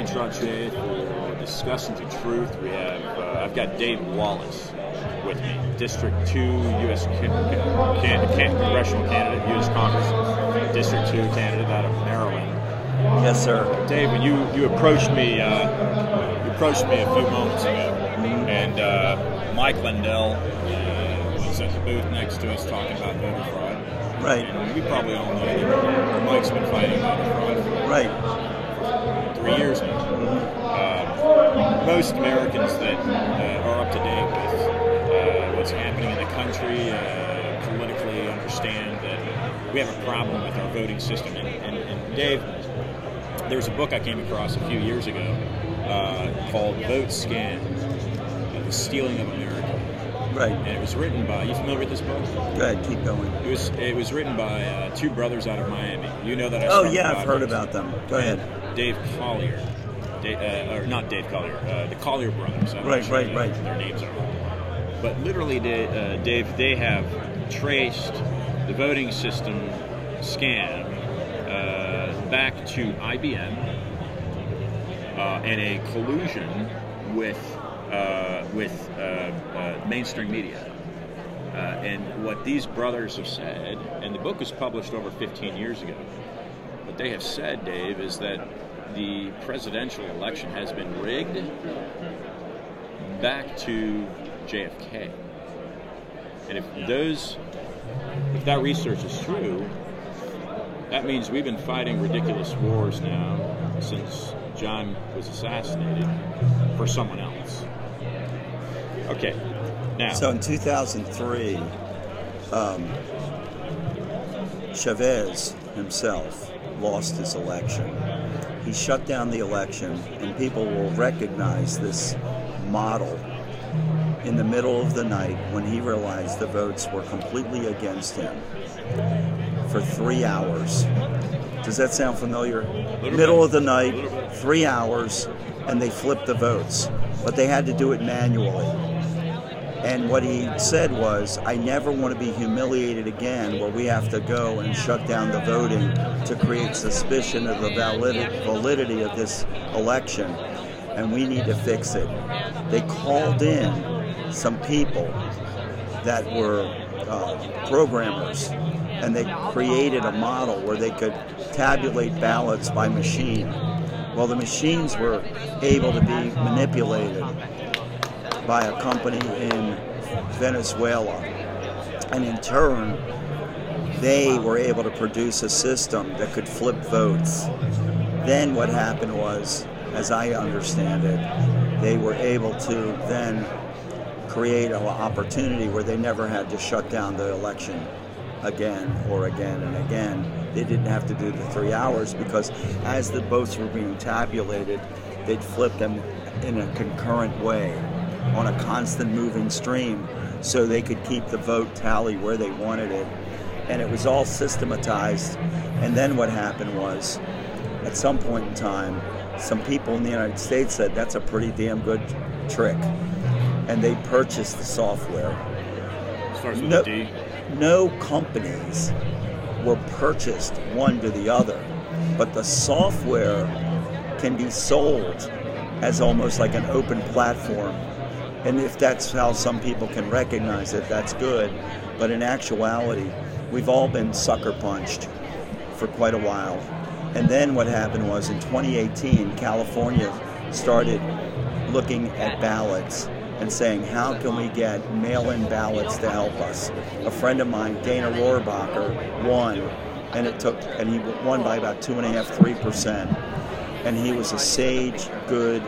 and Trottier for Discussions of Truth. We have I've got Dave Wallace with me, District 2 U.S. congressional candidate, U.S. Congress, District 2 candidate out of Maryland. Yes, sir. Dave, when you approached me, a few moments ago, and Mike Lindell was at the booth next to us talking about voter fraud. Right. And we probably all know that Mike's been fighting voter fraud for 3 years now. Most Americans that are up to date with what's happening in the country politically understand that we have a problem with our voting system. And Dave, there's a book I came across a few years ago called Vote Scam, The Stealing of America. Right. And it was written by, you familiar with this book? Go ahead, keep going. It was written by two brothers out of Miami. You know that I Oh, yeah, I've heard about them. Go ahead. Dave Collier. Or not Dave Collier, the Collier brothers. Right. Their names are. But literally, Dave, they have traced the voting system scam back to IBM and a collusion with mainstream media. And what these brothers have said, and the book was published over 15 years ago, what they have said, Dave, is that the presidential election has been rigged back to JFK. And if that research is true, that means we've been fighting ridiculous wars now since John was assassinated for someone else. Okay, now. So in 2003, Chavez himself lost his election. He shut down the election, and people will recognize this model in the middle of the night when he realized the votes were completely against him for 3 hours. Does that sound familiar? Middle of the night, 3 hours, and they flipped the votes. But they had to do it manually. And what he said was, I never want to be humiliated again where we have to go and shut down the voting to create suspicion of the validity of this election. And we need to fix it. They called in some people that were programmers, and they created a model where they could tabulate ballots by machine. Well, the machines were able to be manipulated by a company in Venezuela, and in turn they were able to produce a system that could flip votes. Then what happened was, as I understand it, they were able to then create an opportunity where they never had to shut down the election again and again. They didn't have to do the 3 hours because as the votes were being tabulated, they'd flip them in a concurrent way on a constant moving stream so they could keep the vote tally where they wanted it. And it was all systematized. And then what happened was, at some point in time, some people in the United States said, that's a pretty damn good trick. And they purchased the software. Starts with a D. No companies were purchased one to the other, but the software can be sold as almost like an open platform. And if that's how some people can recognize it, that's good. But in actuality, we've all been sucker punched for quite a while. And then what happened was in 2018, California started looking at ballots and saying, how can we get mail-in ballots to help us? A friend of mine, Dana Rohrabacher, won, and he won by about 2.5–3%. And he was a sage, good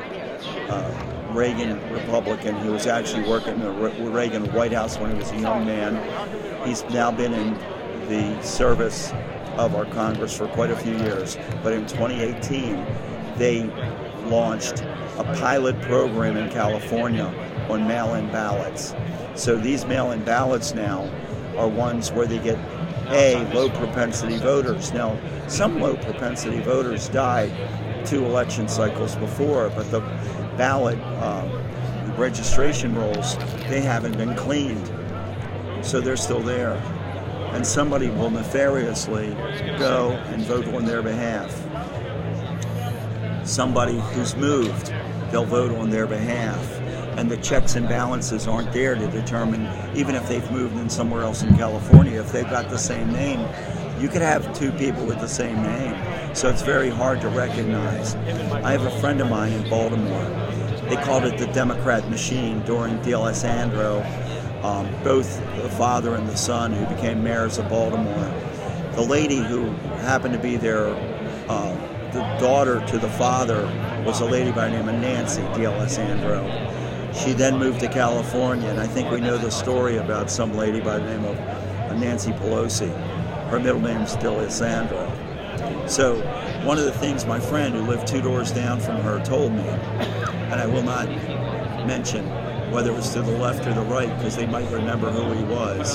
Reagan Republican. He was actually working in the Reagan White House when he was a young man. He's now been in the service of our Congress for quite a few years. But in 2018, they launched a pilot program in California on mail-in ballots. So these mail-in ballots now are ones where they get low-propensity voters. Now, some low-propensity voters died 2 election cycles before, but the ballot registration rolls, they haven't been cleaned. So they're still there. And somebody will nefariously go and vote on their behalf. somebody who's moved, they'll vote on their behalf. And the checks and balances aren't there to determine, even if they've moved in somewhere else in California, if they've got the same name, you could have two people with the same name. So it's very hard to recognize. I have a friend of mine in Baltimore. They called it the Democrat machine during D'Alessandro, both the father and the son who became mayors of Baltimore. The lady who happened to be their, the daughter to the father was a lady by the name of Nancy D'Alessandro. She then moved to California, and I think we know the story about some lady by the name of Nancy Pelosi. Her middle name is D'Alessandro. So one of the things my friend who lived 2 doors down from her told me, and I will not mention whether it was to the left or the right because they might remember who he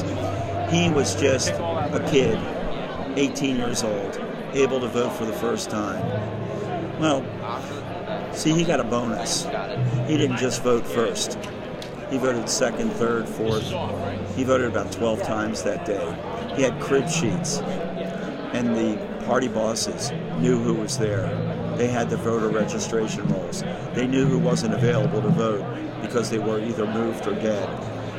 was just a kid, 18 years old, able to vote for the first time. Well, see, he got a bonus. He didn't just vote first. He voted second, third, fourth. He voted about 12 times that day. He had crib sheets, and the party bosses knew who was there. They had the voter registration rolls. They knew who wasn't available to vote because they were either moved or dead.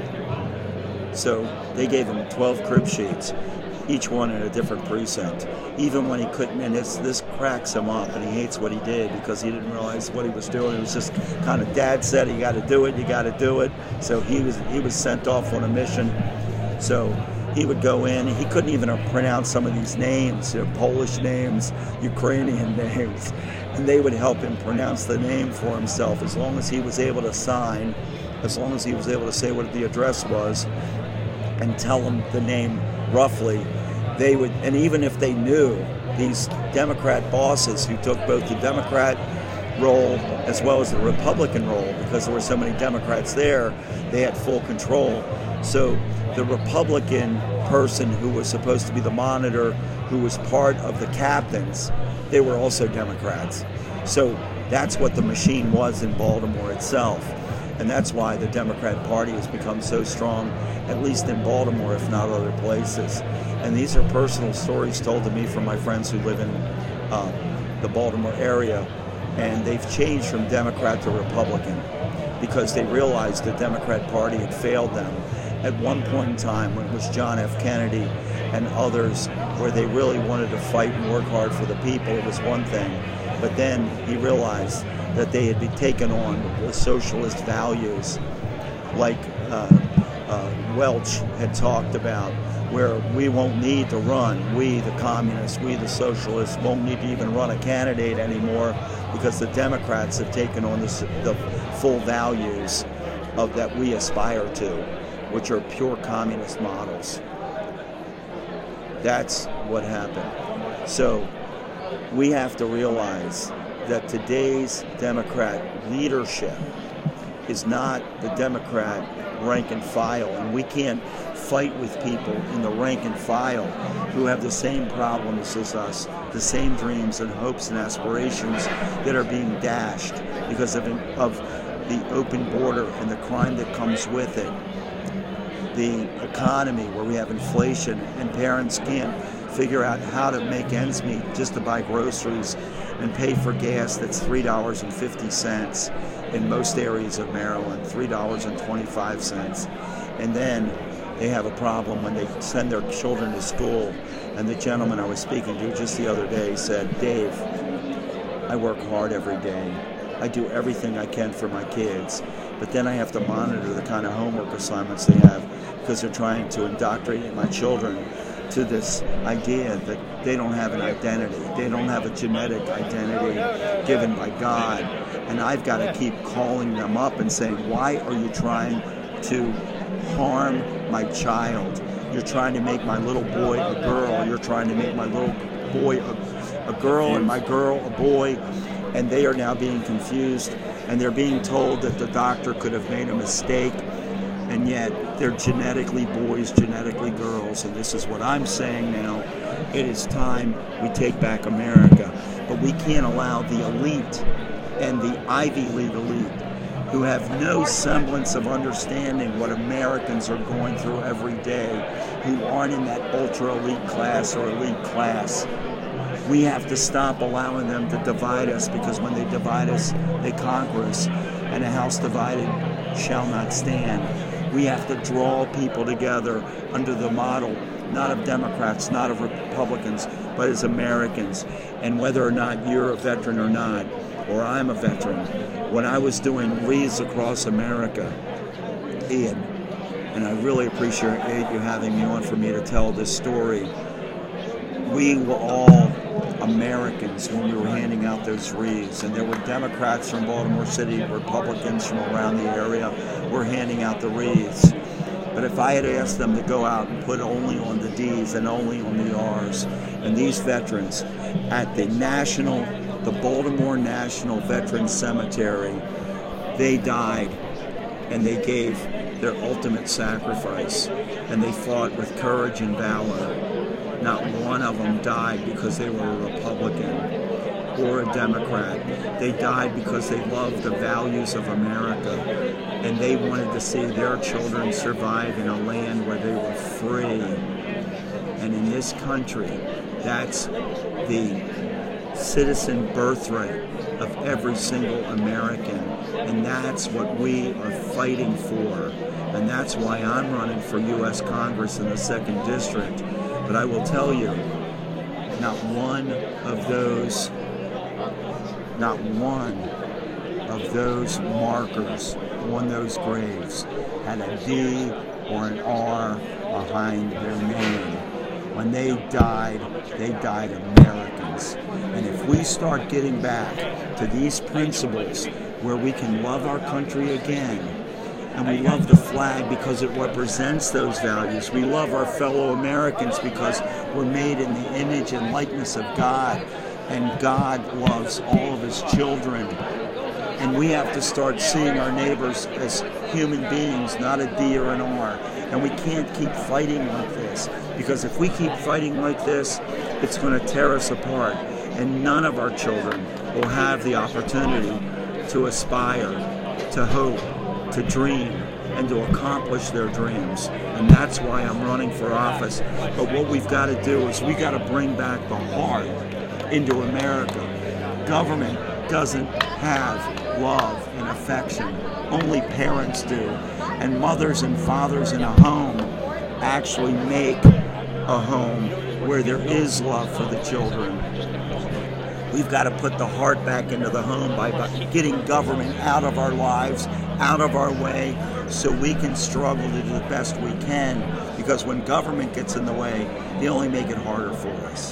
So they gave him 12 crib sheets, each one in a different precinct. Even when he couldn't, and this cracks him up, and he hates what he did because he didn't realize what he was doing. It was just kind of, Dad said, you got to do it, you got to do it. So he was sent off on a mission. So he would go in. He couldn't even pronounce some of these names, Polish names, Ukrainian names, and they would help him pronounce the name for himself as long as he was able to sign, as long as he was able to say what the address was and tell them the name roughly. They would, and even if they knew, these Democrat bosses who took both the Democrat role as well as the Republican role, because there were so many Democrats there, they had full control. So the Republican person who was supposed to be the monitor, who was part of the captains, they were also Democrats. So that's what the machine was in Baltimore itself. And that's why the Democrat Party has become so strong, at least in Baltimore, if not other places. And these are personal stories told to me from my friends who live in the Baltimore area. And they've changed from Democrat to Republican because they realized the Democrat Party had failed them. At one point in time, when it was John F. Kennedy and others, where they really wanted to fight and work hard for the people, it was one thing. But then he realized that they had been taken on the socialist values, like Welch had talked about, where we won't need to run, we the communists, we the socialists, won't need to even run a candidate anymore because the Democrats have taken on the full values of that we aspire to, which are pure communist models. That's what happened. So we have to realize that today's Democrat leadership is not the Democrat rank and file, and we can't fight with people in the rank and file who have the same problems as us, the same dreams and hopes and aspirations that are being dashed because of the open border and the crime that comes with it. The economy where we have inflation and parents can't figure out how to make ends meet just to buy groceries and pay for gas that's $3.50 in most areas of Maryland, $3.25. And then they have a problem when they send their children to school. And the gentleman I was speaking to just the other day said, Dave, I work hard every day. I do everything I can for my kids, but then I have to monitor the kind of homework assignments they have because they're trying to indoctrinate my children to this idea that they don't have an identity. They don't have a genetic identity given by God. And I've got to keep calling them up and saying, why are you trying to harm my child? You're trying to make my little boy a girl. You're trying to make my little boy a girl and my girl a boy. And they are now being confused. And they're being told that the doctor could have made a mistake. And yet they're genetically boys, genetically girls. And this is what I'm saying now. It is time we take back America. But we can't allow the elite and the Ivy League elite, who have no semblance of understanding what Americans are going through every day, who aren't in that ultra elite class or elite class. We have to stop allowing them to divide us, because when they divide us, they conquer us. And a house divided shall not stand. We have to draw people together under the model, not of Democrats, not of Republicans, but as Americans. And whether or not you're a veteran or not, or I'm a veteran, when I was doing Wreaths Across America, Ian, and I really appreciate you having me on for me to tell this story, we were all Americans when we were handing out those wreaths, and there were Democrats from Baltimore City, Republicans from around the area were handing out the wreaths. But if I had asked them to go out and put only on the D's and only on the R's, and these veterans at the Baltimore National Veterans Cemetery, they died and they gave their ultimate sacrifice, and they fought with courage and valor. Not one of them died because they were a Republican or a Democrat. They died because they loved the values of America, and they wanted to see their children survive in a land where they were free. And in this country, that's the citizen birthright of every single American, and that's what we are fighting for. And that's why I'm running for U.S. Congress in the 2nd District. But I will tell you, not one of those markers on those graves had a D or an R behind their name. When they died Americans. And if we start getting back to these principles where we can love our country again, and we love the flag because it represents those values. We love our fellow Americans because we're made in the image and likeness of God, and God loves all of his children. And we have to start seeing our neighbors as human beings, not a D or an R. And we can't keep fighting like this, because if we keep fighting like this, it's going to tear us apart. And none of our children will have the opportunity to aspire, to hope, to dream, and to accomplish their dreams. And that's why I'm running for office. But what we've got to do is we got to bring back the heart into America. Government doesn't have love and affection. Only parents do. And mothers and fathers in a home actually make a home where there is love for the children. We've got to put the heart back into the home by getting government out of our lives, out of our way, so we can struggle to do the best we can. Because when government gets in the way, they only make it harder for us.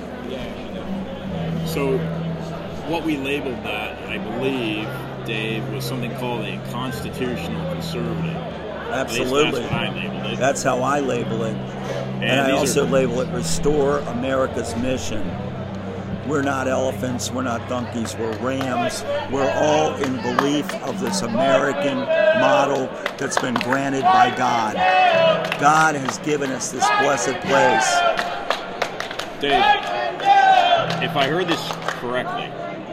So what we labeled that, I believe, Dave, was something called a constitutional conservative. Absolutely. That's what I labeled it. That's how I label it. And I also label it Restore America's Mission. We're not elephants, we're not donkeys, we're rams. We're all in belief of this American model that's been granted by God. God has given us this blessed place. Dave, if I heard this correctly,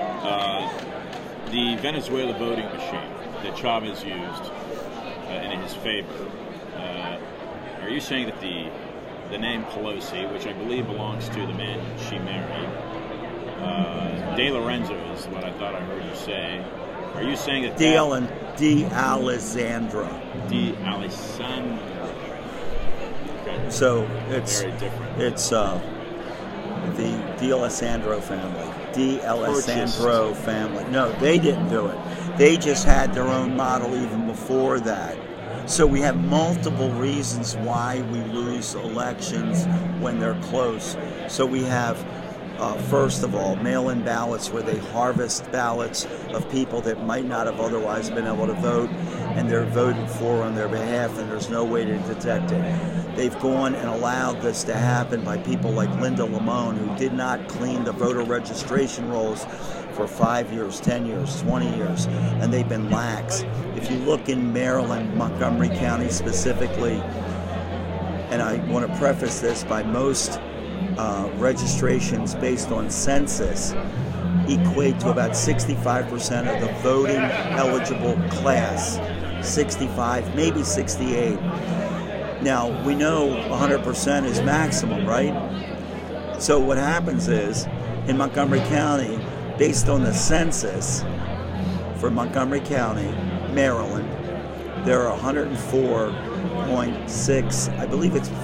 the Venezuela voting machine that Chavez used in his favor, are you saying that the name Pelosi, which I believe belongs to the man she married, De Lorenzo is what I thought I heard you say. Are you saying that De Alessandro. De Alessandro. Okay. So it's very different. It's the De Alessandro family. De Alessandro family. No, they didn't do it. They just had their own model even before that. So we have multiple reasons why we lose elections when they're close. So we have first of all, mail-in ballots where they harvest ballots of people that might not have otherwise been able to vote, and they're voted for on their behalf, and there's no way to detect it. They've gone and allowed this to happen by people like Linda Lamone, who did not clean the voter registration rolls for 5 years, 10 years, 20 years, and they've been lax. If you look in Maryland, Montgomery County specifically, and I want to preface this by most registrations based on census equate to about 65% of the voting eligible class. 65, maybe 68. Now, we know 100% is maximum, right? So what happens is in Montgomery County, based on the census for Montgomery County, Maryland, there are 104.6, I believe it's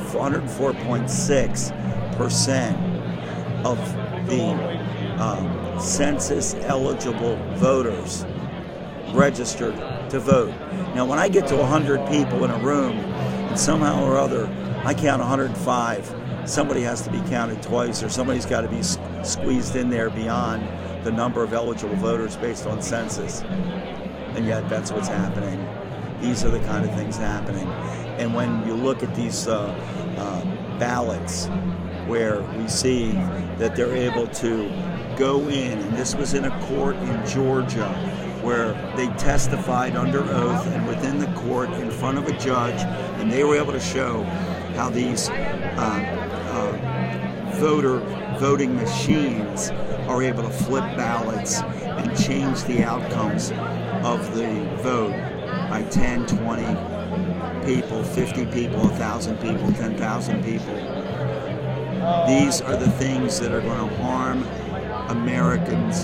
104.6% of the census eligible voters registered to vote. Now, when I get to 100 people in a room, and somehow or other I count 105, somebody has to be counted twice, or somebody's got to be squeezed in there beyond the number of eligible voters based on census. And yet that's what's happening. These are the kind of things happening. And when you look at these ballots, where we see that they're able to go in, and this was in a court in Georgia, where they testified under oath and within the court in front of a judge, and they were able to show how these voting machines are able to flip ballots and change the outcomes of the vote by 10, 20 people, 50 people, 1,000 people, 10,000 people. These are the things that are going to harm Americans'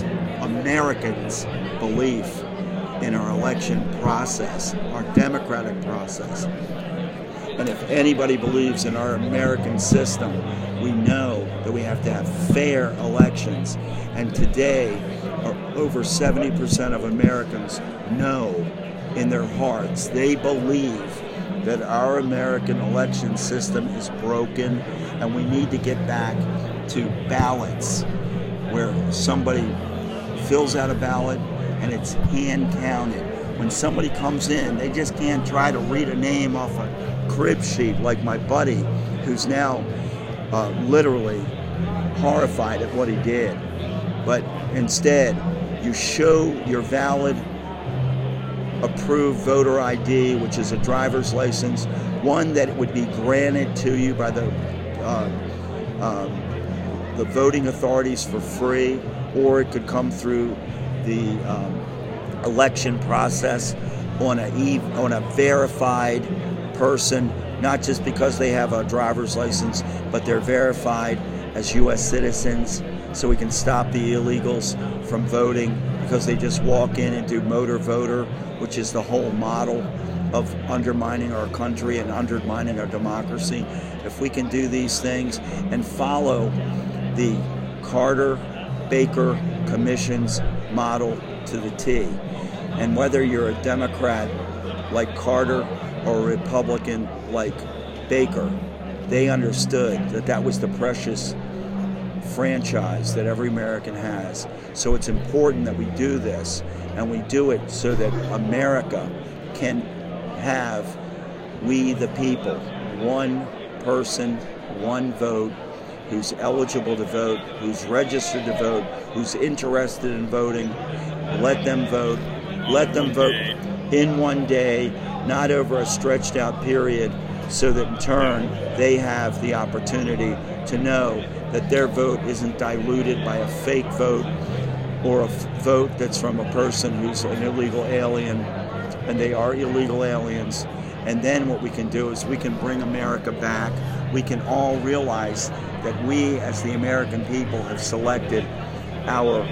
belief in our election process, our democratic process. And if anybody believes in our American system, we know that we have to have fair elections. And today, over 70% of Americans know in their hearts, they believe that our American election system is broken, and we need to get back to ballots where somebody fills out a ballot and it's hand counted. When somebody comes in, they just can't try to read a name off a crib sheet like my buddy, who's now literally horrified at what he did. But instead, you show your valid approved voter ID, which is a driver's license, one that would be granted to you by the voting authorities for free, or it could come through the election process on a verified person, not just because they have a driver's license, but they're verified as U.S. citizens, so we can stop the illegals from voting because they just walk in and do motor voter, which is the whole model of undermining our country and undermining our democracy. If we can do these things and follow the Carter-Baker Commission's model to the T, and whether you're a Democrat like Carter or a Republican like Baker, they understood that that was the precious franchise that every American has. So it's important that we do this, and we do it so that America can have, we the people, one person, one vote, who's eligible to vote, who's registered to vote, who's interested in voting. Let them vote. Let them vote in one day, not over a stretched out period, so that in turn they have the opportunity to know that their vote isn't diluted by a fake vote or a vote that's from a person who's an illegal alien, and they are illegal aliens. And then what we can do is we can bring America back. We can all realize that we as the American people have selected our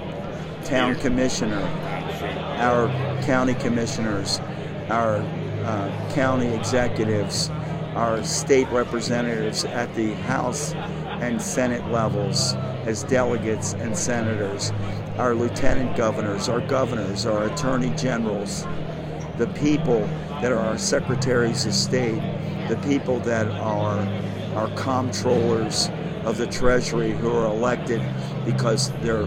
town commissioner, our county commissioners, our county executives, our state representatives at the House and Senate levels as delegates and senators, our lieutenant governors, our attorney generals, the people that are our secretaries of state, the people that are our comptrollers of the Treasury, who are elected because they're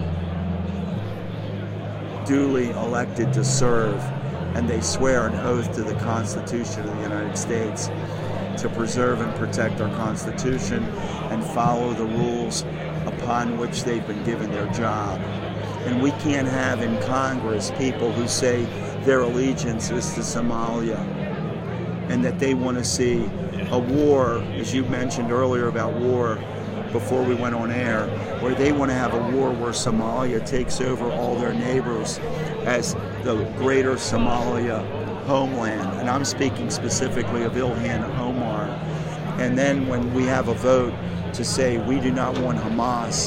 duly elected to serve, and they swear an oath to the Constitution of the United States to preserve and protect our Constitution and follow the rules upon which they've been given their job. And we can't have in Congress people who say their allegiance is to Somalia and that they want to see a war, as you mentioned earlier about war before we went on air, where they want to have a war where Somalia takes over all their neighbors as the greater Somalia homeland. And I'm speaking specifically of Ilhan Omar. And then when we have a vote to say we do not want Hamas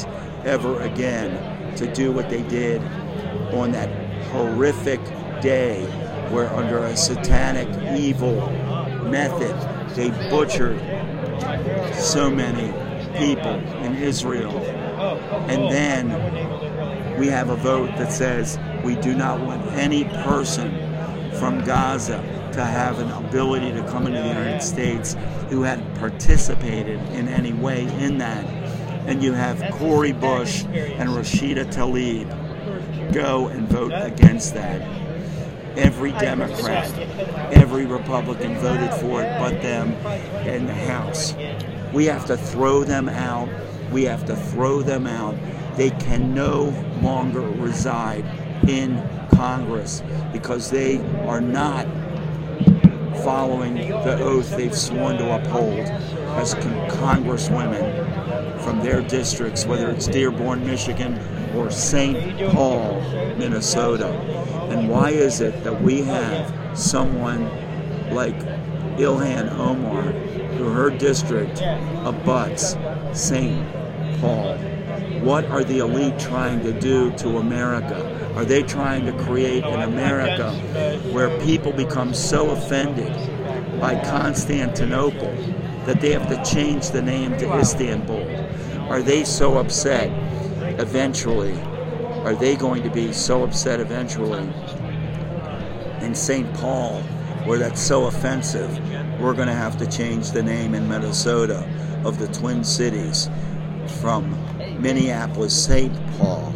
ever again to do what they did on that horrific day where under a satanic evil method they butchered so many people in Israel. And then we have a vote that says we do not want any person from Gaza to have an ability to come into the United States who had participated in any way in that. And you have Cori Bush and Rashida Tlaib go and vote against that. Every Democrat, every Republican voted for it but them in the House. We have to throw them out. We have to throw them out. They can no longer reside in Congress because they are not following the oath they've sworn to uphold as congresswomen from their districts, whether it's Dearborn, Michigan, or St. Paul, Minnesota. And why is it that we have someone like Ilhan Omar, who her district abuts St. Paul? What are the elite trying to do to America? Are they trying to create an America where people become so offended by Constantinople that they have to change the name to Istanbul? Are they so upset eventually? Are they going to be so upset eventually in St. Paul, where that's so offensive, we're going to have to change the name in Minnesota of the Twin Cities from Minneapolis, St. Paul,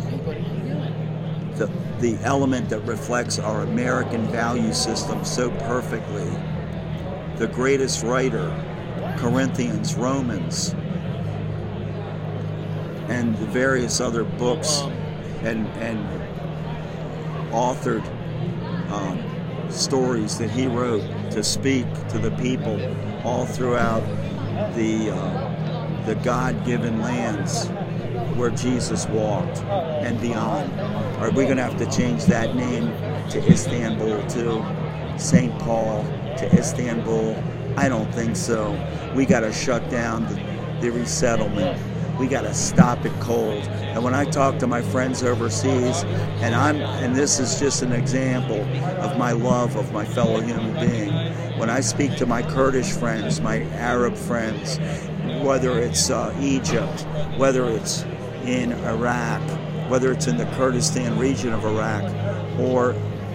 the element that reflects our American value system so perfectly. The greatest writer, Corinthians, Romans, and the various other books and authored stories that he wrote to speak to the people all throughout the God-given lands where Jesus walked and beyond. Are we going to have to change that name to Istanbul too? St. Paul to Istanbul? I don't think so. We got to shut down the resettlement. We got to stop it cold. And when I talk to my friends overseas, and this is just an example of my love of my fellow human being, when I speak to my Kurdish friends, my Arab friends, whether it's Egypt, whether it's in Iraq, whether it's in the Kurdistan region of Iraq, or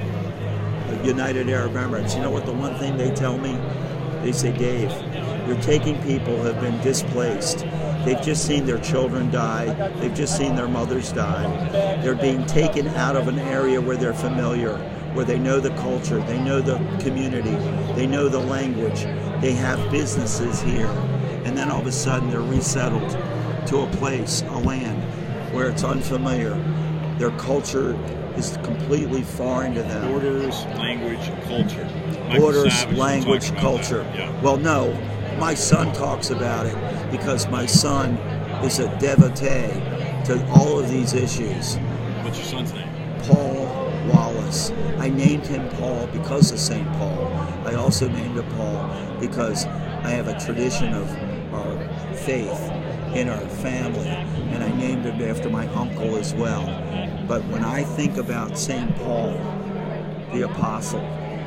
the United Arab Emirates, you know what the one thing they tell me? They say, Dave, you're taking people who have been displaced. They've just seen their children die. They've just seen their mothers die. They're being taken out of an area where they're familiar, where they know the culture, they know the community, they know the language, they have businesses here. And then all of a sudden they're resettled to a place, a land, where it's unfamiliar. Their culture is completely foreign to them. Borders, language, culture. Borders, language, culture. Yeah. Well, no, my son talks about it because my son is a devotee to all of these issues. What's your son's name? Paul Wallace. I named him Paul because of St. Paul. I also named him Paul because I have a tradition of our faith in our family, and I named him after my uncle as well. But when I think about St. Paul, the apostle,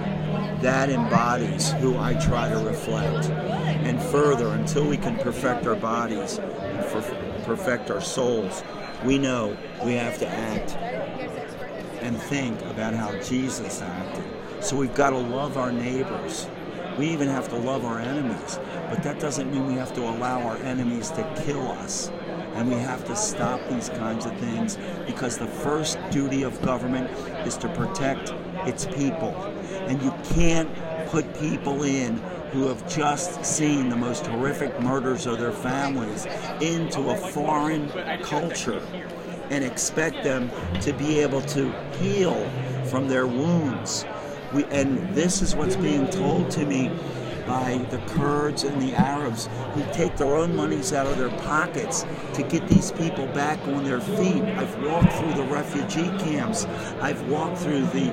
that embodies who I try to reflect. And further, until we can perfect our bodies and perfect our souls, we know we have to act and think about how Jesus acted. So we've got to love our neighbors. We even have to love our enemies. But that doesn't mean we have to allow our enemies to kill us. And we have to stop these kinds of things, because the first duty of government is to protect its people. And you can't put people in who have just seen the most horrific murders of their families into a foreign culture and expect them to be able to heal from their wounds. And this is what's being told to me by the Kurds and the Arabs, who take their own monies out of their pockets to get these people back on their feet. I've walked through the refugee camps. I've walked through the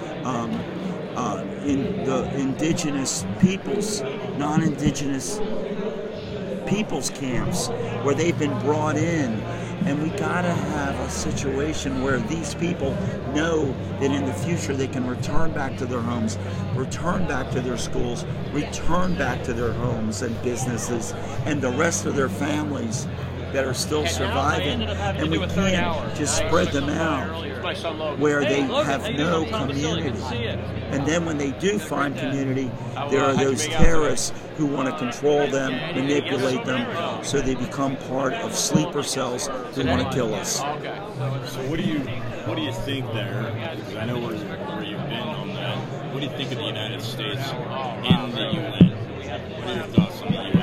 indigenous peoples, non-indigenous peoples camps, where they've been brought in And we gotta have a situation where these people know that in the future they can return back to their homes, return back to their schools, return back to their homes and businesses and the rest of their families that are still surviving. And we can't just spread them out where they have no community. And then when they do find community, there are those terrorists who want to control them, manipulate them, so they become part of sleeper cells who want to kill us. So what do you think there? Because I know where you've been on that. What do you think of the United States in the UN? What are your thoughts on the UN,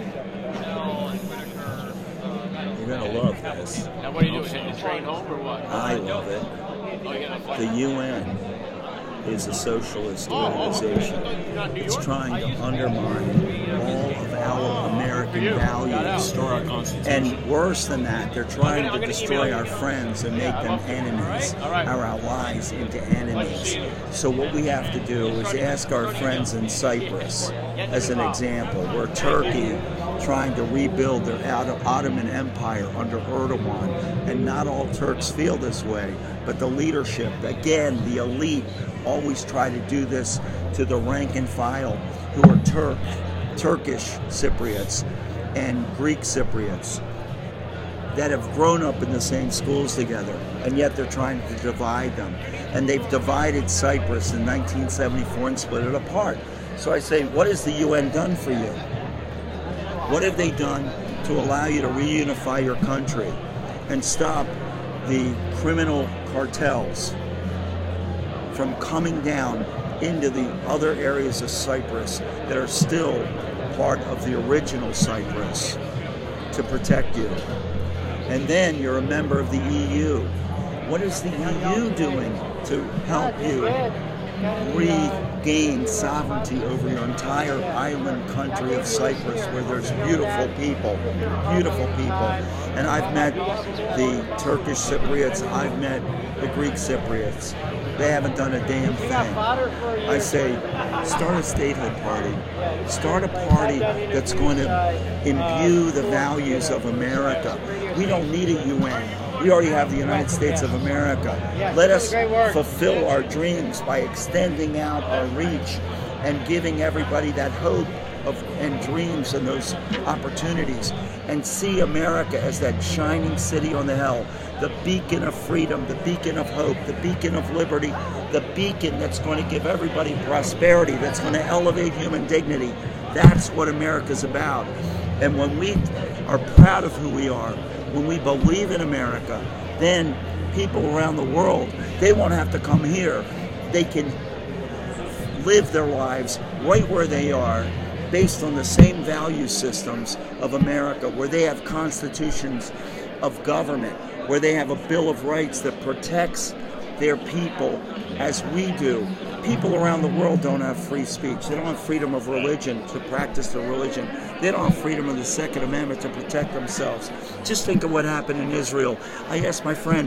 Dave? You're gonna love this. Now what are you doing? Hitting the train home or what? I love it. The UN is a socialist organization. It's trying to undermine all of our American values. And worse than that, they're trying to destroy our friends and make them enemies, our allies into enemies. So what we have to do is ask our friends in Cyprus, as an example, where Turkey trying to rebuild their Ottoman Empire under Erdogan, and not all Turks feel this way, but the leadership, again, the elite, always try to do this to the rank and file who are Turkish Cypriots and Greek Cypriots that have grown up in the same schools together, and yet they're trying to divide them. And they've divided Cyprus in 1974 and split it apart. So I say, what has the UN done for you? What have they done to allow you to reunify your country and stop the criminal cartels from coming down into the other areas of Cyprus that are still part of the original Cyprus to protect you? And then you're a member of the EU. What is the EU doing to help you regain sovereignty over your entire island country of Cyprus, where there's beautiful people. And I've met the Turkish Cypriots, I've met the Greek Cypriots. They haven't done a damn thing. I say, start a statehood party. Start a party that's going to imbue the values of America. We don't need a UN. We already have the United States of America. Let us fulfill our dreams by extending out our reach and giving everybody that hope and dreams and those opportunities, and see America as that shining city on the hill, the beacon of freedom, the beacon of hope, the beacon of liberty, the beacon that's going to give everybody prosperity, that's going to elevate human dignity. That's what America's about. And when we are proud of who we are, when we believe in America, then people around the world, they won't have to come here. They can live their lives right where they are, based on the same value systems of America, where they have constitutions of government, where they have a Bill of Rights that protects their people as we do. People around the world don't have free speech. They don't have freedom of religion to practice their religion. They don't have freedom of the Second Amendment to protect themselves. Just think of what happened in Israel. I asked my friend,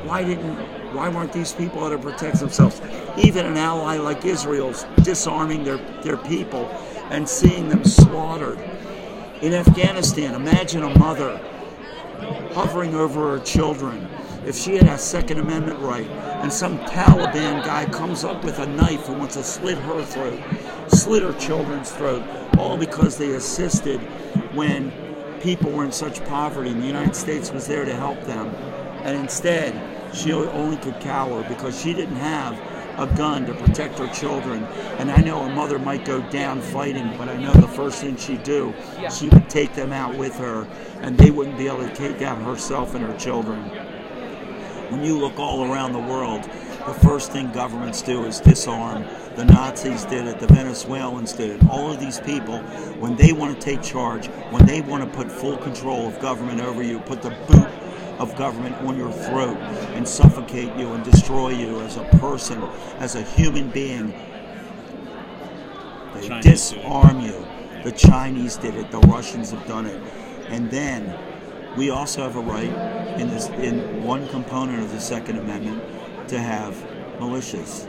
why weren't these people able to protect themselves? Even an ally like Israel's disarming their people and seeing them slaughtered. In Afghanistan, imagine a mother hovering over her children. If she had a Second Amendment right, and some Taliban guy comes up with a knife and wants to slit her throat, slit her children's throat, all because they assisted when people were in such poverty and the United States was there to help them. And instead, she only could cower because she didn't have a gun to protect her children. And I know her mother might go down fighting, but I know the first thing she'd do, she would take them out with her, and they wouldn't be able to take out herself and her children. When you look all around the world, the first thing governments do is disarm. The Nazis did it, the Venezuelans did it. All of these people, when they want to take charge, when they want to put full control of government over you, put the boot of government on your throat and suffocate you and destroy you as a person, as a human being, they disarm you. The Chinese did it, the Russians have done it. And then we also have a right in one component of the Second Amendment to have militias.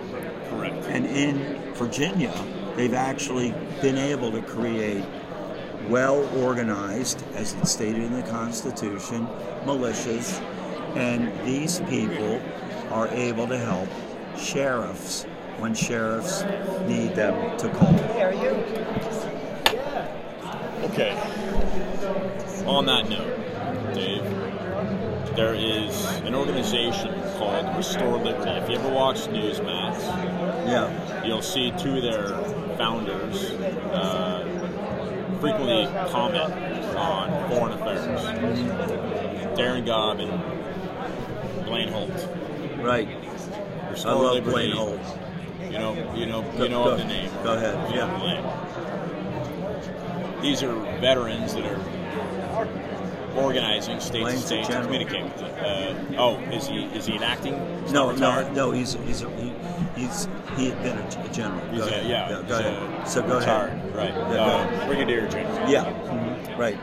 Correct. And in Virginia, they've actually been able to create well organized, as it's stated in the Constitution, militias, and these people are able to help sheriffs when sheriffs need them to call. Okay. On that note, Dave, there is an organization called Restore Liberty. If you ever watch Newsmax, Yeah. you'll see two of their founders frequently comment on foreign affairs. Darren Gobb and Blaine Holt. Right. Restore I love Liberty. Blaine Holt. You know of the name. Go ahead. You know Yeah. the name. These are veterans that are organizing state to Blaine's a state to general. communicate with is he an acting? He's No, not retired? no. He had been a general. He's Go ahead. Go he's ahead. So go retired, ahead. right? Yeah, go ahead. Brigadier general. Yeah. Mhm. Right.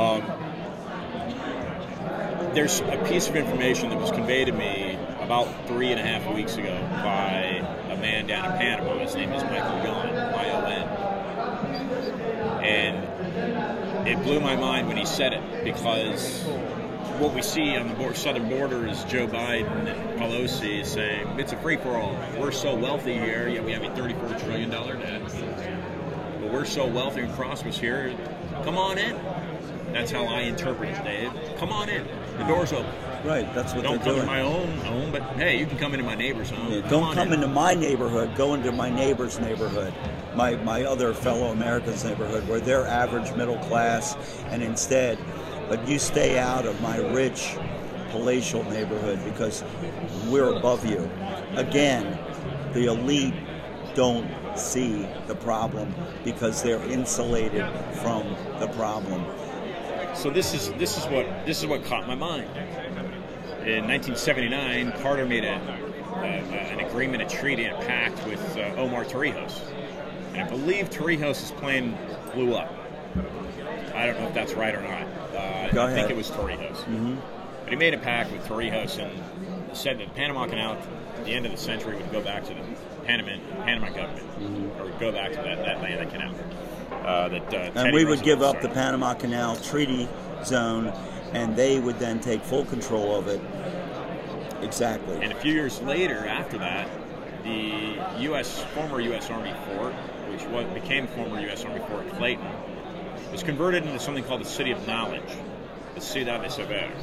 There's a piece of information that was conveyed to me about 3.5 weeks ago by a man down in Panama. His name is Michael Yon, Y-O-N. And it blew my mind when he said it, because what we see on the southern border is Joe Biden and Pelosi saying, it's a free-for-all. We're so wealthy here, yet we have a $34 trillion debt. But we're so wealthy and prosperous here, come on in. That's how I interpret it, Dave. Come on in. The door's open. Right. That's what Don't they're come doing. to my own home, but hey, you can come into my neighbor's home. Yeah, Come don't on come in. into my neighborhood. Go into my neighbor's neighborhood, my other fellow Americans' neighborhood, where they're average middle class, and instead, but you stay out of my rich, palatial neighborhood because we're above you. Again, the elite don't see the problem because they're insulated from the problem. So this is what caught my mind. In 1979, Carter made an agreement, a treaty, and a pact with Omar Torrijos. And I believe Torrijos' plane blew up. I don't know if that's right or not. Go I ahead. think it was Torrijos. Mm-hmm. But he made a pact with Torrijos and said that the Panama Canal, at the end of the century, would go back to the Panama government, or would go back to that land, that canal. And And we would give up the Panama Canal Treaty Zone, and they would then take full control of it. Exactly. And a few years later, after that, the former U.S. Army fort, which became former U.S. Army Fort Clayton, was converted into something called the City of Knowledge, the Ciudad de Saber.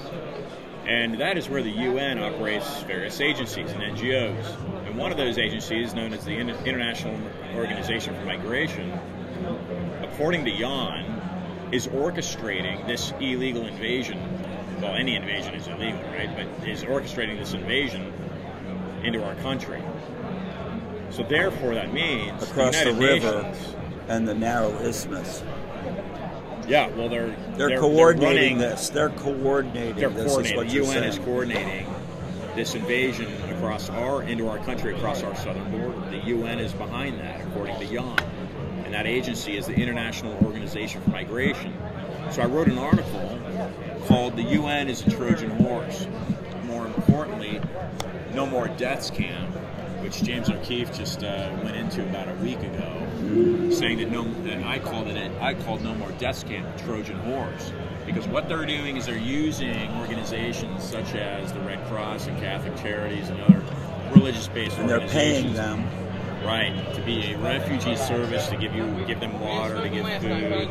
And that is where the UN operates various agencies and NGOs. And one of those agencies, known as the International Organization for Migration, according to Yon, is orchestrating this illegal invasion. Well, any invasion is illegal, right? But is orchestrating this invasion into our country. So therefore, that means across the United river Nations, and the narrow isthmus. Yeah, well, They're coordinating running, this. They're coordinating They're this. coordinating. Is what The you're UN saying. is coordinating this invasion into our country, across our southern border. The UN is behind that, according to Yon. And that agency is the International Organization for Migration. So I wrote an article called "The UN is a Trojan Horse." More importantly, No More Deaths Camp, which James O'Keefe just went into about a week ago, saying that I called No More Deaths Camp a Trojan Horse, because what they're doing is they're using organizations such as the Red Cross and Catholic Charities and other religious-based And they're organizations. paying them. Right, to be a refugee service, to give them water, to give food.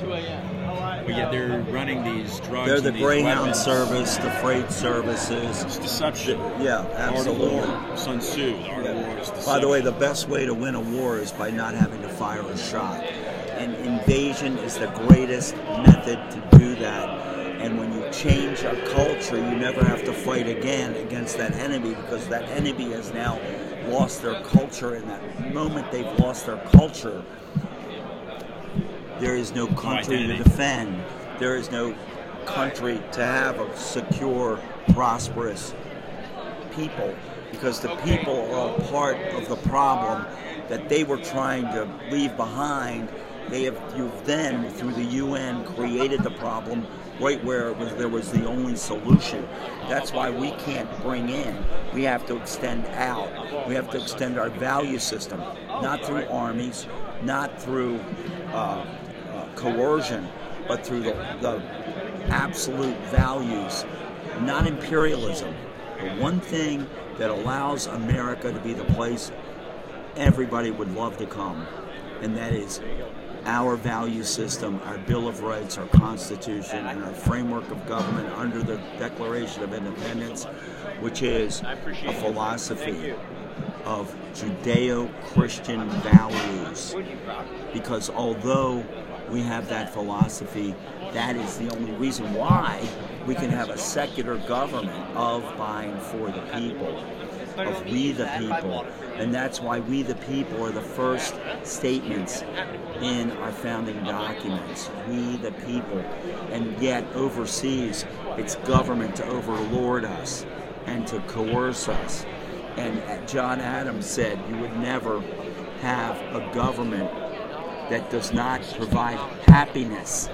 But yet they're running these drugs. They're the and these Greyhound weapons. service, the freight services. It's deception. Yeah, Art of absolutely. war. Sun Tzu, the art of war is deception. By the way, the best way to win a war is by not having to fire a shot. And invasion is the greatest method to do that. And when you change a culture, you never have to fight again against that enemy, because that enemy has now lost their culture. And that moment they've lost their culture, there is no country to identity. defend. There is no country to have a secure, prosperous people, because the people are a part of the problem that they were trying to leave behind. You've then, through the UN, created the problem right where there was the only solution. That's why we can't bring in. We have to extend out. We have to extend our value system, not through armies, not through coercion, but through the absolute values, not imperialism. The one thing that allows America to be the place everybody would love to come, and that is our value system, our Bill of Rights, our Constitution, and our framework of government under the Declaration of Independence, which is a philosophy of Judeo-Christian values. Because although we have that philosophy, that is the only reason why we can have a secular government of, by, and for the people, of we the people. And that's why we the people are the first statements in our founding documents. We the people. And yet overseas, it's government to overlord us and to coerce us. And John Adams said you would never have a government that does not provide happiness,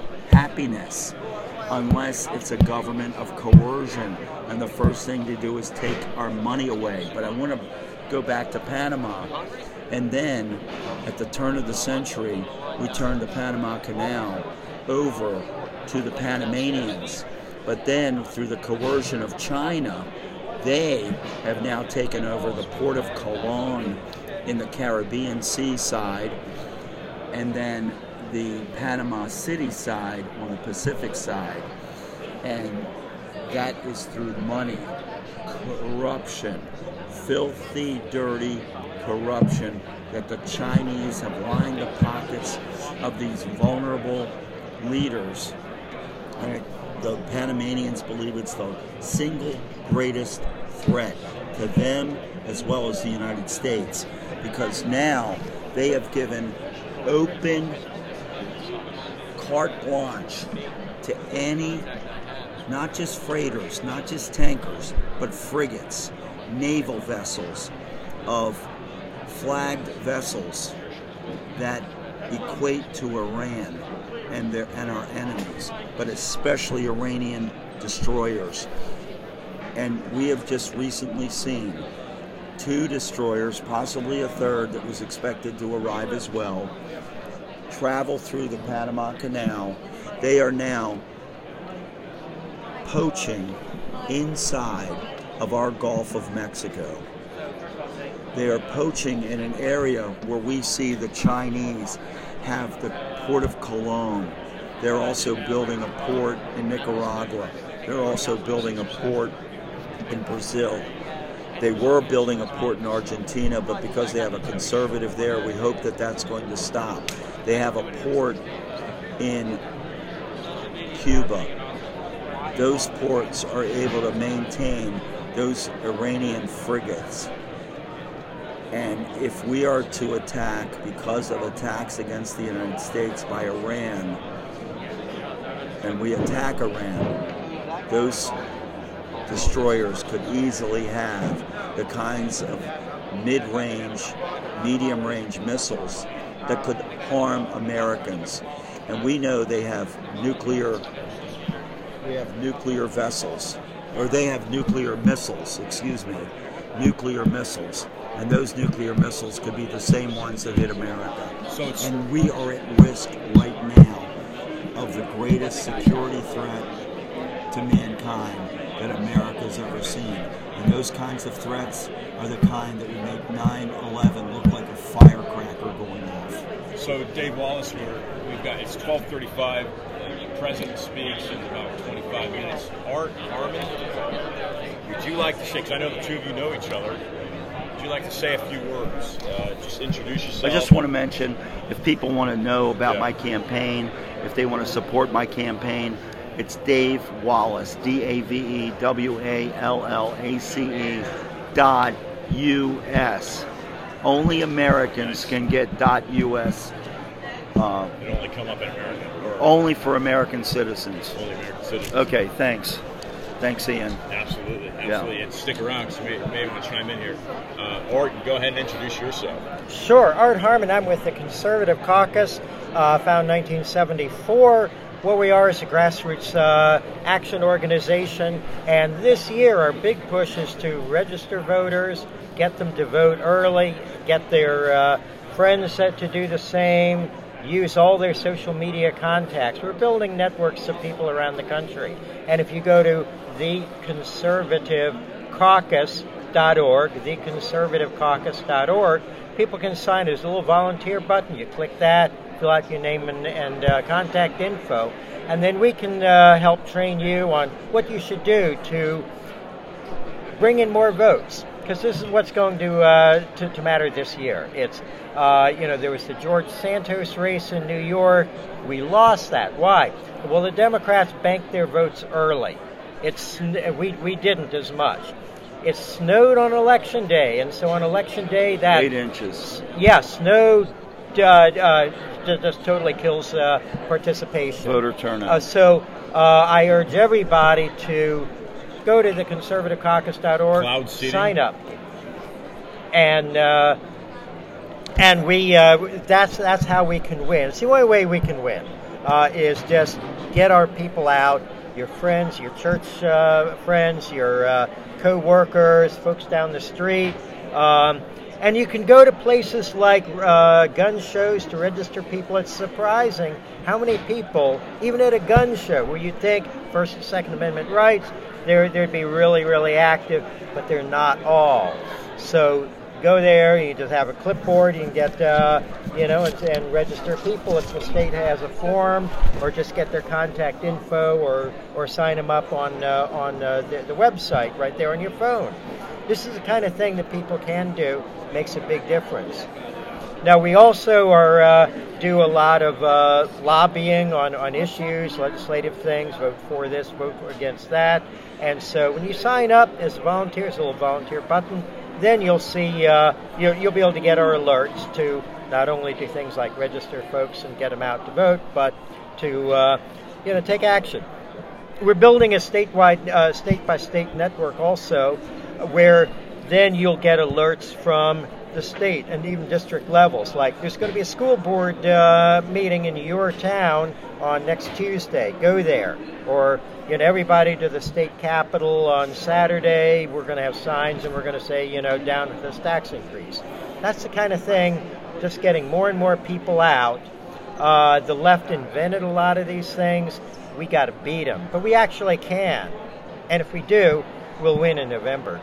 unless it's a government of coercion. And the first thing to do is take our money away. But I want to go back to Panama. And then, at the turn of the century, we turned the Panama Canal over to the Panamanians. But then, through the coercion of China, they have now taken over the port of Colón in the Caribbean Sea side, and then the Panama City side on the Pacific side. And that is through money, corruption, filthy, dirty corruption that the Chinese have lined the pockets of these vulnerable leaders. And the Panamanians believe it's the single greatest threat to them as well as the United States, because now they have given open carte blanche to any, not just freighters, not just tankers, but frigates, naval vessels, of flagged vessels that equate to Iran and our enemies, but especially Iranian destroyers. And we have just recently seen 2 destroyers, possibly a third that was expected to arrive as well, travel through the Panama Canal. They are now poaching inside of our Gulf of Mexico. They are poaching in an area where we see the Chinese have the port of Colón. They're also building a port in Nicaragua. They're also building a port in Brazil. They were building a port in Argentina, but because they have a conservative there, we hope that that's going to stop. They have a port in Cuba. Those ports are able to maintain those Iranian frigates. And if we are to attack because of attacks against the United States by Iran, and we attack Iran, those destroyers could easily have the kinds of mid-range, medium-range missiles that could harm Americans. And we know they have nuclear vessels, or they have nuclear missiles, nuclear missiles. And those nuclear missiles could be the same ones that hit America. And we are at risk right now of the greatest security threat to mankind that America's ever seen. And those kinds of threats are the kind that would make 9/11 look like a firecracker going off. So, Dave Wallace, it's 12:35. The President speaks in about 25 minutes. Art Harmon, would you like to say, because I know the two of you know each other, would you like to say a few words? Just introduce yourself. I just want to mention, if people want to know about my campaign, if they want to support my campaign, it's Dave Wallace, DaveWallace.US. Only Americans can get .us. It only come up in America. Only for American citizens. Only American citizens. Okay, thanks. Thanks, Ian. Absolutely. Yeah. And stick around, because you may want to chime in here. Art, go ahead and introduce yourself. Sure. Art Harmon. I'm with the Conservative Caucus, found 1974. What we are is a grassroots action organization, and this year our big push is to register voters, get them to vote early, get their friends to do the same, use all their social media contacts. We're building networks of people around the country. And if you go to theconservativecaucus.org, theconservativecaucus.org, people can sign. There's a little volunteer button. You click that, fill out your name and contact info, and then we can help train you on what you should do to bring in more votes. Because this is what's going to matter this year. It's there was the George Santos race in New York. We lost that. Why? Well, the Democrats banked their votes early. We didn't as much. It snowed on Election Day, and so on Election Day, that 8 inches. Snow just totally kills participation. Voter turnout. So I urge everybody to go to theconservativecaucus.org, Cloud seeding. sign up, and we that's how we can win. It's the only way we can win is just get our people out, your friends, your church friends, your co-workers, folks down the street, and you can go to places like gun shows to register people. It's surprising how many people, even at a gun show where you'd think First and Second Amendment rights, they'd be really, really active, but they're not all. So go there, you just have a clipboard, you can get, and register people if the state has a form, or just get their contact info, or sign them up on the website right there on your phone. This is the kind of thing that people can do, makes a big difference. Now, we also do a lot of lobbying on issues, legislative things, vote for this, vote against that. And so when you sign up as a volunteer, there's a little volunteer button, then you'll see, you'll be able to get our alerts to not only do things like register folks and get them out to vote, but to, take action. We're building a statewide, state-by-state network also, where then you'll get alerts from the state and even district levels. Like there's going to be a school board meeting in your town on next Tuesday. Go there. Or everybody to the state capitol on Saturday. We're going to have signs and we're going to say, down with this tax increase. That's the kind of thing, just getting more and more people out. The left invented a lot of these things. We got to beat them. But we actually can. And if we do, we'll win in November.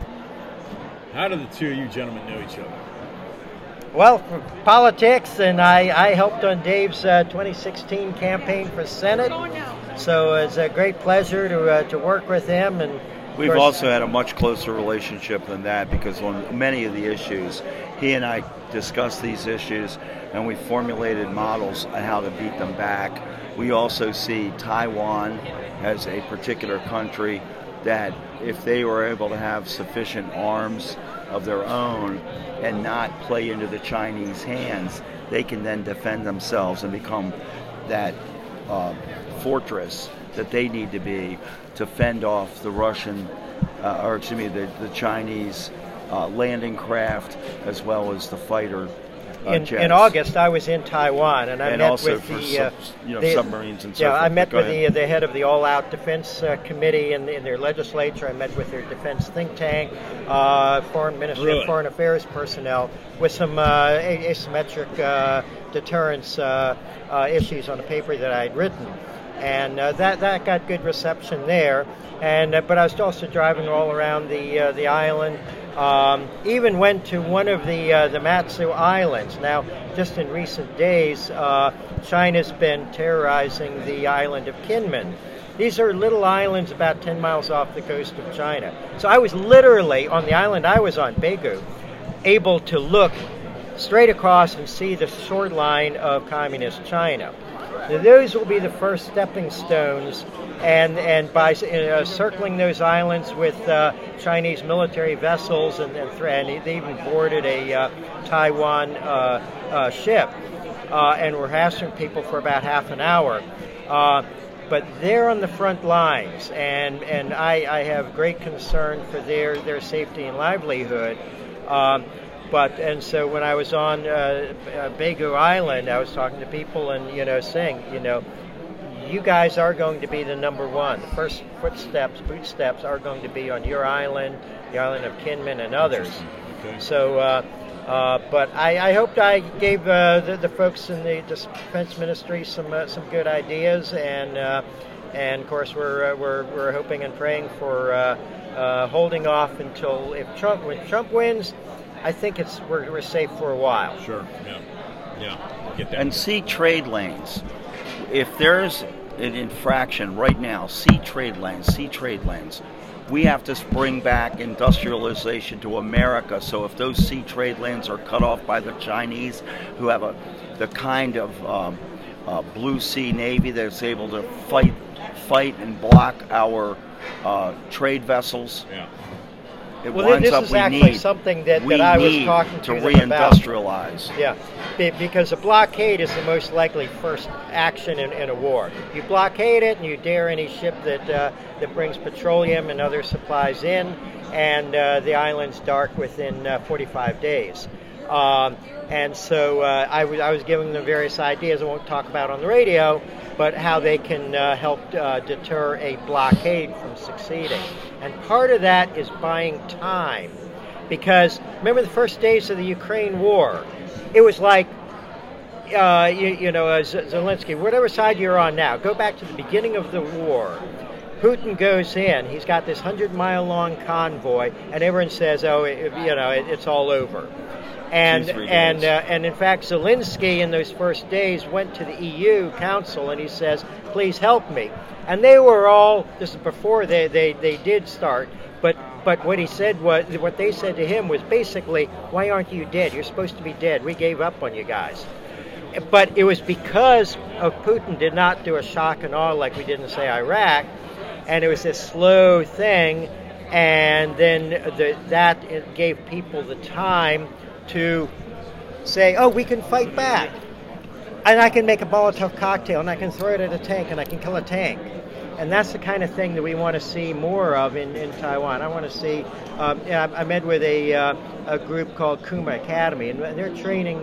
How do the two of you gentlemen know each other? Well, for politics, and I helped on Dave's 2016 campaign for Senate, so it's a great pleasure to work with him. And we've also had a much closer relationship than that, because on many of the issues, he and I discussed these issues, and we formulated models on how to beat them back. We also see Taiwan as a particular country that if they were able to have sufficient arms of their own and not play into the Chinese hands, they can then defend themselves and become that fortress that they need to be to fend off the Russian, the Chinese landing craft, as well as the fighter jets. In August, I was in Taiwan, and I met with the submarines and so forth. I met with the head of the All-Out Defense Committee in their legislature. I met with their defense think tank, Foreign Ministry of Foreign Affairs personnel, with some asymmetric deterrence issues on a paper that I had written, and that got good reception there. And but I was also driving all around the island. Even went to one of the Matsu Islands. Now, just in recent days, China's been terrorizing the island of Kinmen. These are little islands about 10 miles off the coast of China. So I was literally, on the island I was on, Daegu, able to look straight across and see the shoreline of communist China. Now, those will be the first stepping stones, and by circling those islands with Chinese military vessels, and they even boarded a Taiwan ship, and were hassling people for about half an hour. But they're on the front lines, and I have great concern for their safety and livelihood. And so when I was on Daegu Island, I was talking to people and, saying, you guys are going to be the number one. The first bootsteps are going to be on your island, the island of Kinmen and others. Okay. So But I hoped I gave the folks in the Defense Ministry some good ideas, and of course we're hoping and praying for holding off until when Trump wins. I think we're safe for a while. Sure. Yeah. Get that. And see trade lanes. If there's an infraction right now, see trade lanes. We have to bring back industrialization to America. So if those sea trade lanes are cut off by the Chinese, who have the kind of blue sea navy that's able to fight and block our trade vessels, this is actually something that I was talking to them about. Reindustrialize. Yeah, because a blockade is the most likely first action in a war. You blockade it, and you dare any ship that brings petroleum and other supplies in, and the island's dark within 45 days. And so I was giving them various ideas I won't talk about on the radio, but how they can help deter a blockade from succeeding. And part of that is buying time. Because remember the first days of the Ukraine war, it was like, Zelensky, whatever side you're on now, go back to the beginning of the war. Putin goes in, he's got this 100-mile-long convoy, and everyone says, it's all over. And in fact, Zelensky in those first days went to the EU Council and he says, please help me. And they were all, this is before they did start, but what he said was, what they said to him was basically, why aren't you dead? You're supposed to be dead. We gave up on you guys. But it was because of Putin did not do a shock and awe like we did in, say, Iraq, and it was this slow thing, and then it gave people the time to say, oh, we can fight back. And I can make a Molotov cocktail, and I can throw it at a tank, and I can kill a tank. And that's the kind of thing that we want to see more of in Taiwan. I want to see, I met with a group called Kuma Academy, and they're training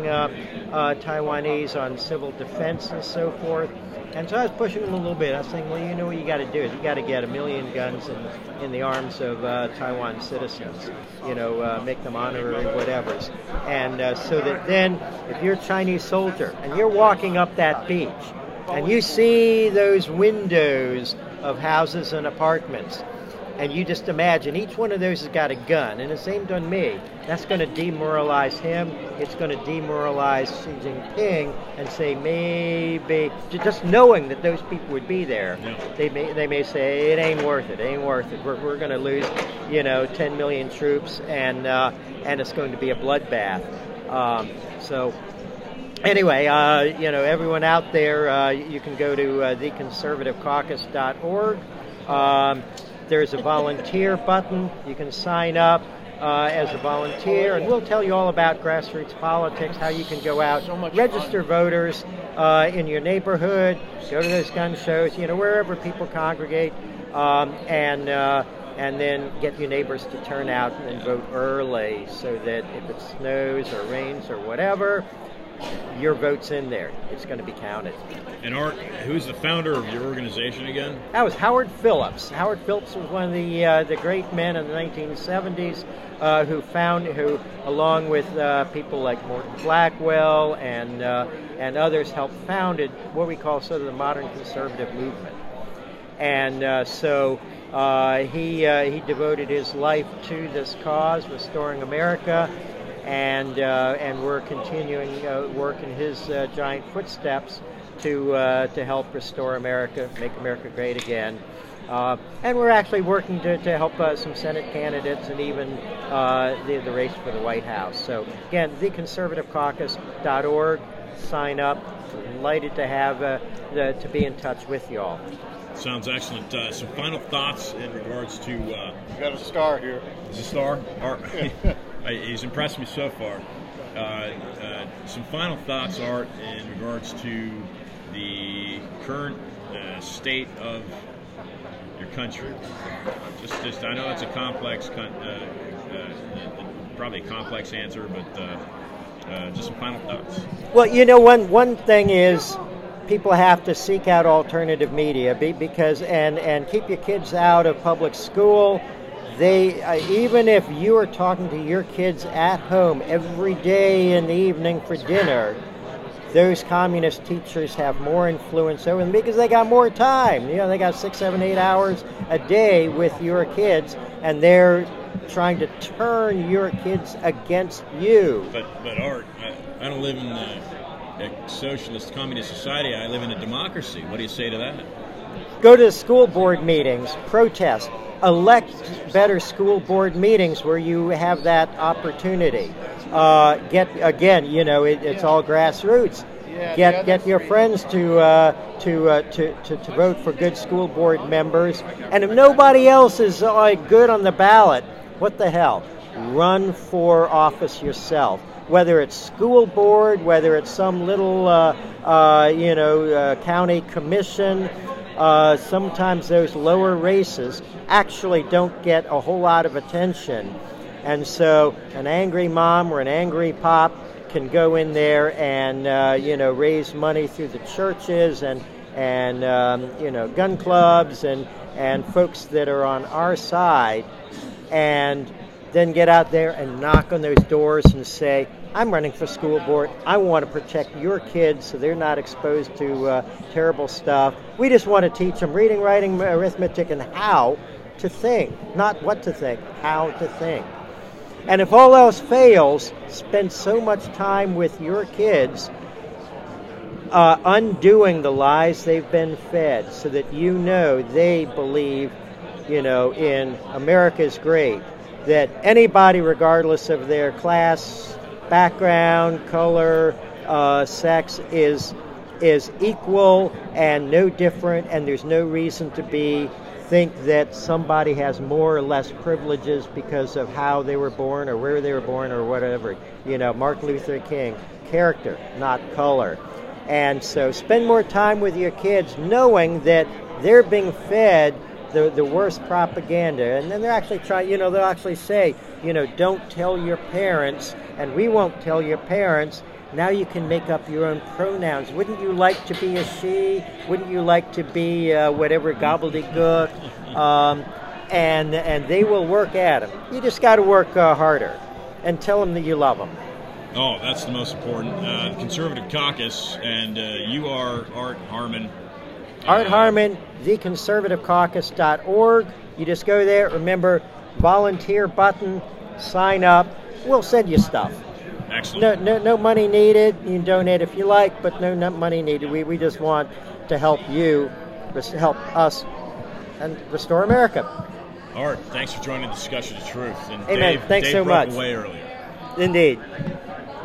Taiwanese on civil defense and so forth. And so I was pushing them a little bit. I was saying, well, you know what you got to do is you got to get 1 million guns in the arms of Taiwan citizens. Make them honorary whatevers. And so that then, if you're a Chinese soldier and you're walking up that beach and you see those windows of houses and apartments, and you just imagine each one of those has got a gun, and it's aimed on me. That's going to demoralize him. It's going to demoralize Xi Jinping, and say maybe just knowing that those people would be there, they may say it ain't worth it. It ain't worth it. We're going to lose 10 million troops, and it's going to be a bloodbath. So. Anyway, everyone out there, you can go to theconservativecaucus.org. There's a volunteer button. You can sign up as a volunteer, and we'll tell you all about grassroots politics, how you can go out, register voters in your neighborhood, go to those gun shows, wherever people congregate, and then get your neighbors to turn out and vote early so that if it snows or rains or whatever, your vote's in there. It's going to be counted. And Art, who's the founder of your organization again? That was Howard Phillips. Howard Phillips was one of the great men in the 1970s who, along with people like Morton Blackwell and others, helped founded what we call sort of the modern conservative movement. And so he devoted his life to this cause, restoring America. And we're continuing work in his giant footsteps to help restore America, make America great again. And we're actually working to help some Senate candidates and even the race for the White House. So again, theconservativecaucus.org. Sign up. Delighted to have to be in touch with you all. Sounds excellent. Some final thoughts in regards to. You got a star here. Is a star? He's impressed me so far. Some final thoughts, Art, in regards to the current state of your country. Just I know it's a complex, probably a complex answer, but just some final thoughts. Well, one thing is people have to seek out alternative media because and keep your kids out of public school. they even if you are talking to your kids at home every day in the evening for dinner, those communist teachers have more influence over them because they got more time. They got 6, 7, 8 hours a day with your kids, and they're trying to turn your kids against you. But Art, I don't live in a socialist communist society. I live in a democracy. What do you say to that? Go to school board meetings, protest, elect better school board meetings where you have that opportunity. It's all grassroots. Get your friends to vote for good school board members. And if nobody else is good on the ballot, what the hell? Run for office yourself. Whether it's school board, whether it's some little county commission. Sometimes those lower races actually don't get a whole lot of attention. And so an angry mom or an angry pop can go in there and, raise money through the churches and gun clubs and folks that are on our side, and then get out there and knock on those doors and say, I'm running for school board. I want to protect your kids so they're not exposed to terrible stuff. We just want to teach them reading, writing, arithmetic, and how to think. Not what to think, how to think. And if all else fails, spend so much time with your kids undoing the lies they've been fed so that they believe, in America's great, that anybody, regardless of their class, background, color, sex, is equal and no different, and there's no reason to think that somebody has more or less privileges because of how they were born or where they were born or whatever. Martin Luther King, character, not color. And so spend more time with your kids knowing that they're being fed the worst propaganda. And then they're actually they'll actually say, don't tell your parents, and we won't tell your parents. Now you can make up your own pronouns. Wouldn't you like to be a she? Wouldn't you like to be whatever gobbledygook? And they will work at them. You just got to work harder and tell them that you love them. Oh, that's the most important. Conservative Caucus, and you are Art Harmon. Art Harmon, theconservativecaucus.org. You just go there. Remember, volunteer button, sign up. We'll send you stuff. Excellent. No money needed. You can donate if you like, but no money needed. We just want to help you, help us, and restore America. Art, thanks for joining the discussion of truth. And Amen. Thanks Dave so broke much. away earlier. Indeed.